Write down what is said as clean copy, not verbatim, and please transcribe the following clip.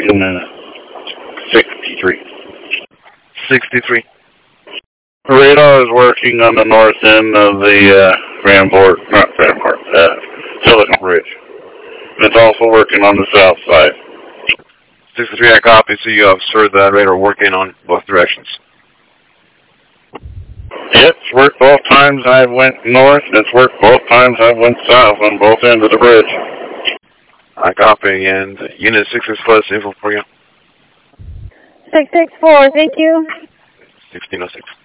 working 63. 63. Radar is working on the north end of the Silicon Bridge. It's also working on the south side. 63, I copy. So you observed that radar working on both directions. It's worked both times I went north, and it's worked both times I went south on both ends of the bridge. I copy, and Unit 6 plus info for you. 664, thank you. 1606.